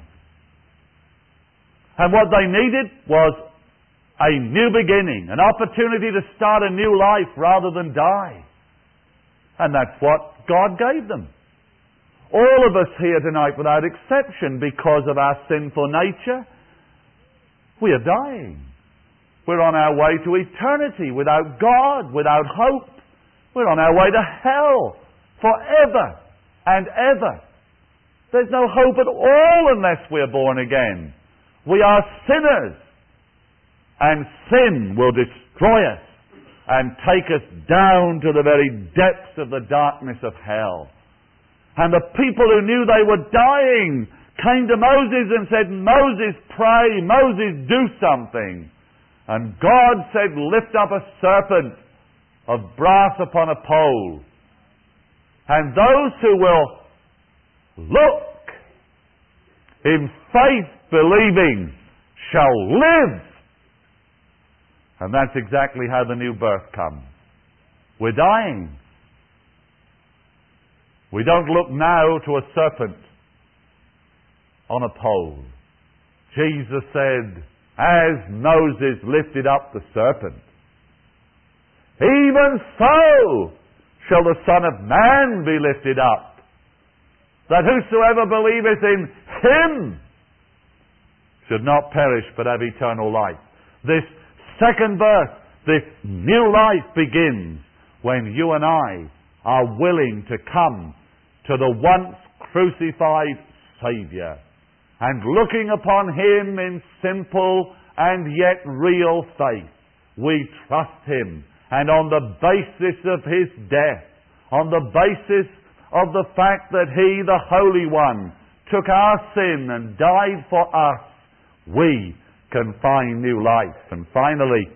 [SPEAKER 3] And what they needed was a new beginning, an opportunity to start a new life rather than die. And that's what God gave them. All of us here tonight, without exception, because of our sinful nature, we are dying. We're on our way to eternity without God, without hope. We're on our way to hell forever and ever. There's no hope at all unless we're born again. We are sinners, and sin will destroy us and take us down to the very depths of the darkness of hell. And the people who knew they were dying came to Moses and said, Moses, pray, Moses, do something. And God said, lift up a serpent of brass upon a pole. And those who will look in faith believing shall live. And that's exactly how the new birth comes. We're dying. We don't look now to a serpent on a pole. Jesus said, as Moses lifted up the serpent, even so shall the Son of Man be lifted up, that whosoever believeth in Him should not perish but have eternal life. This second birth, this new life begins when you and I are willing to come to the once crucified Saviour and looking upon Him in simple and yet real faith. We trust Him, and on the basis of His death, on the basis of the fact that He, the Holy One, took our sin and died for us, we can find new life. And finally,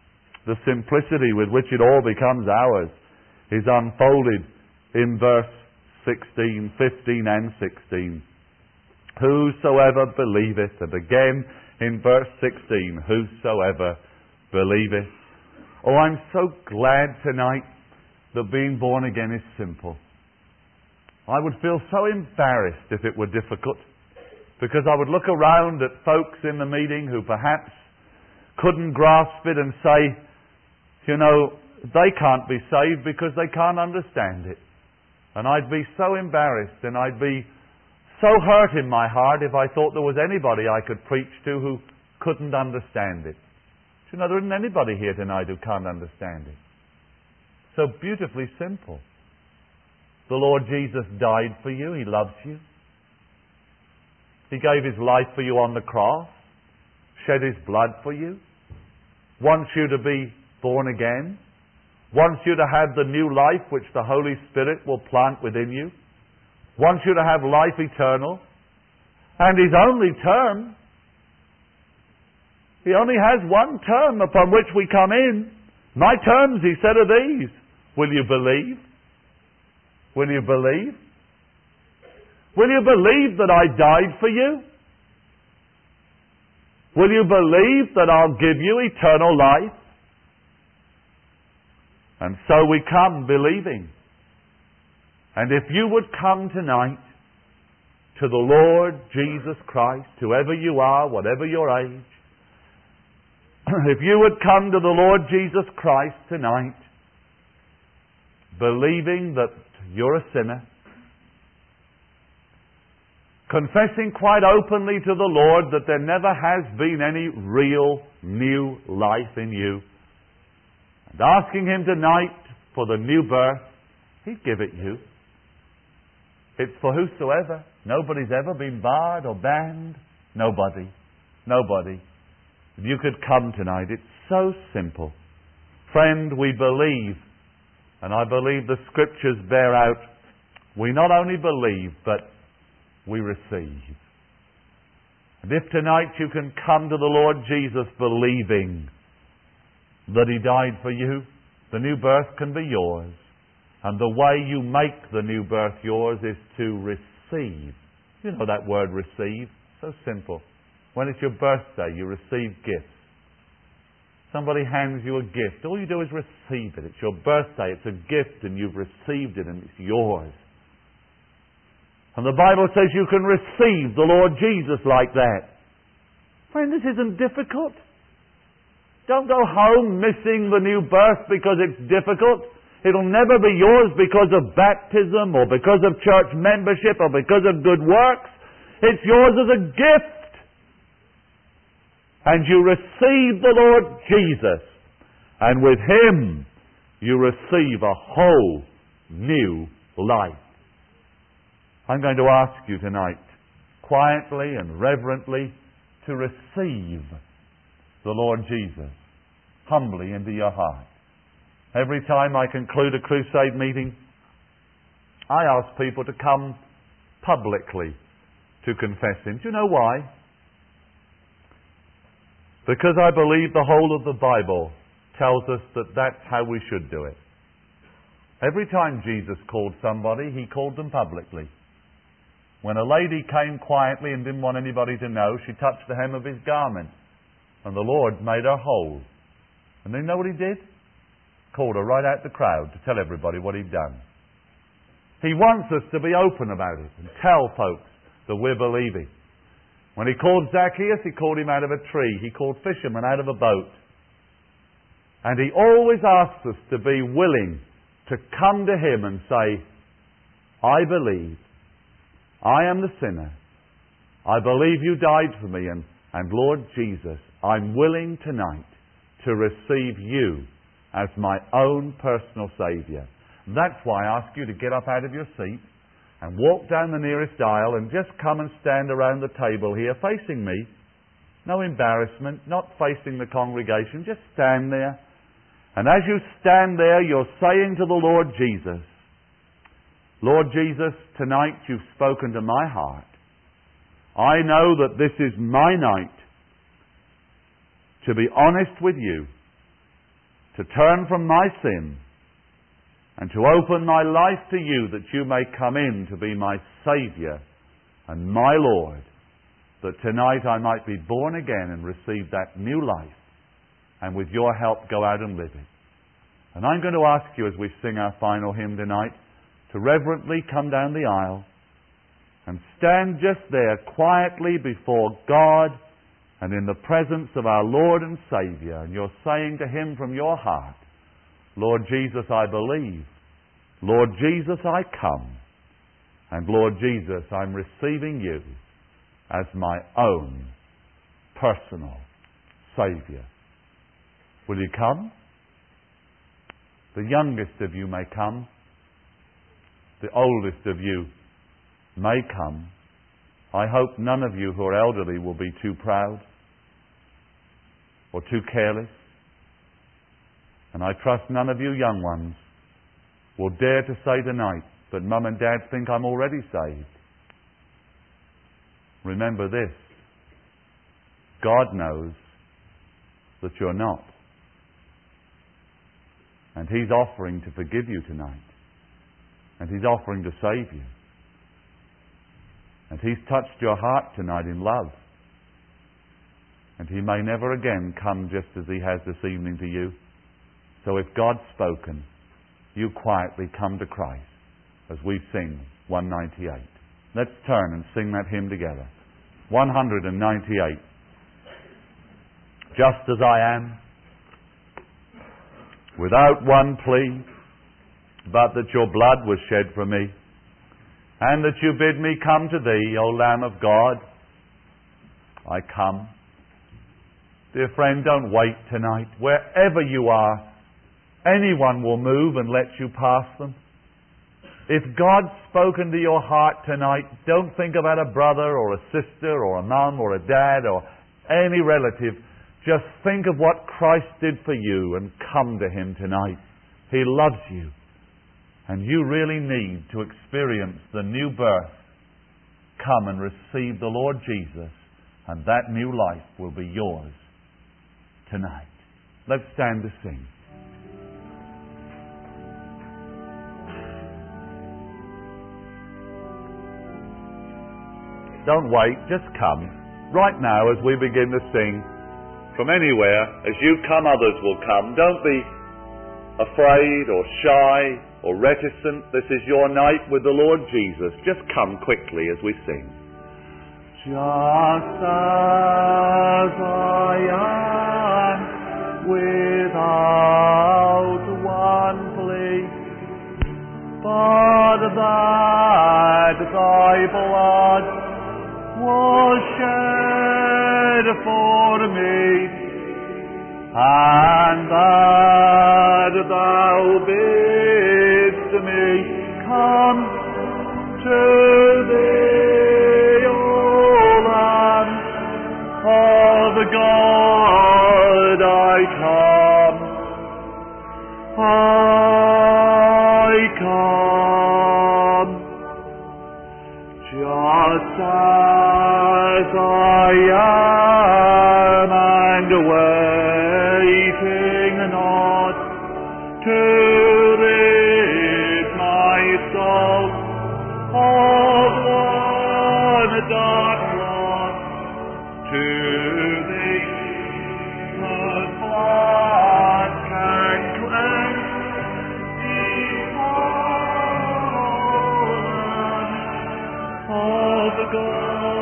[SPEAKER 3] the simplicity with which it all becomes ours is unfolded in verse
[SPEAKER 4] sixteen, fifteen and sixteen. Whosoever believeth, and again in verse sixteen, whosoever believeth. Oh, I'm so glad tonight that being born again is simple. I would feel so embarrassed if it were difficult, because I would look around at folks in the meeting who perhaps couldn't grasp it and say, you know, they can't be saved because they can't understand it. And I'd be so embarrassed, and I'd be so hurt in my heart if I thought there was anybody I could preach to who couldn't understand it. Do you know, there isn't anybody here tonight who can't understand it. So beautifully simple. The Lord Jesus died for you. He loves you. He gave His life for you on the cross, shed His blood for you, wants you to be born again, wants you to have the new life which the Holy Spirit will plant within you, wants you to have life eternal, and His only term, He only has one term upon which we come in. My terms, He said, are these. Will you believe? Will you believe? Will you believe that I died for you? Will you believe that I'll give you eternal life? And so we come believing. And if you would come tonight to the Lord Jesus Christ, whoever you are, whatever your age, if you would come to the Lord Jesus Christ tonight, believing that you're a sinner, confessing quite openly to the Lord that there never has been any real new life in you, and asking Him tonight for the new birth, He'd give it you. It's for whosoever. Nobody's ever been barred or banned. Nobody. Nobody. If you could come tonight, it's so simple. Friend, we believe, and I believe the Scriptures bear out, we not only believe, but we receive. And if tonight you can come to the Lord Jesus believing that He died for you, the new birth can be yours. And the way you make the new birth yours is to receive. You know that word, receive? So simple. When it's your birthday, you receive gifts. Somebody hands you a gift. All you do is receive it. It's your birthday. It's a gift, and you've received it, and it's yours. And the Bible says you can receive the Lord Jesus like that. Friend, this isn't difficult. Don't go home missing the new birth because it's difficult. It'll never be yours because of baptism or because of church membership or because of good works. It's yours as a gift. And you receive the Lord Jesus. And with Him, you receive a whole new life. I'm going to ask you tonight, quietly and reverently, to receive the Lord Jesus humbly into your heart. Every time I conclude a crusade meeting, I ask people to come publicly to confess Him. Do you know why? Because I believe the whole of the Bible tells us that that's how we should do it. Every time Jesus called somebody, He called them publicly. When a lady came quietly and didn't want anybody to know, she touched the hem of His garment, and the Lord made her whole. And you know what He did? Called her right out the crowd to tell everybody what He'd done. He wants us to be open about it and tell folks that we're believing. When He called Zacchaeus, He called him out of a tree. He called fishermen out of a boat. And He always asks us to be willing to come to Him and say, I believe. I am the sinner. I believe You died for me. And, and Lord Jesus, I'm willing tonight to receive You as my own personal Saviour. That's why I ask you to get up out of your seat and walk down the nearest aisle and just come and stand around the table here facing me. No embarrassment, not facing the congregation, just stand there. And as you stand there, you're saying to the Lord Jesus, Lord Jesus, tonight You've spoken to my heart. I know that this is my night to be honest with You, to turn from my sin, and to open my life to you, that you may come in to be my Saviour and my Lord, that tonight I might be born again and receive that new life, and with your help go out and live it. And I'm going to ask you, as we sing our final hymn tonight, to reverently come down the aisle and stand just there quietly before God and in the presence of our Lord and Saviour, and you're saying to Him from your heart, Lord Jesus, I believe. Lord Jesus, I come. And Lord Jesus, I'm receiving you as my own personal Saviour. Will you come? The youngest of you may come. The oldest of you may come. I hope none of you who are elderly will be too proud or too careless. And I trust none of you young ones will dare to say tonight that Mum and Dad think I'm already saved. Remember this: God knows that you're not. And He's offering to forgive you tonight. And He's offering to save you. And He's touched your heart tonight in love. And He may never again come just as He has this evening to you. So if God's spoken, you quietly come to Christ as we sing one ninety-eight. Let's turn and sing that hymn together. one ninety-eight. Just as I am, without one plea, but that your blood was shed for me, and that you bid me come to thee, O Lamb of God. I come. Dear friend, don't wait tonight. Wherever you are, anyone will move and let you pass them. If God's spoken to your heart tonight, don't think about a brother or a sister or a mum or a dad or any relative. Just think of what Christ did for you and come to Him tonight. He loves you. And you really need to experience the new birth. Come and receive the Lord Jesus, and that new life will be yours tonight. Let's stand to sing. Don't wait, just come. Right now, as we begin to sing, from anywhere, as you come, others will come. Don't be afraid or shy or reticent. This is your night with the Lord Jesus. Just come quickly as we sing. Just as I am, without one plea, but that thy blood was shed for me, and that thou bidst me come to thee, O Lamb of God, I come, I come, just as I am, and waiting not to rid my soul of one dark loss, to thee the blood can cleanse thee all of God.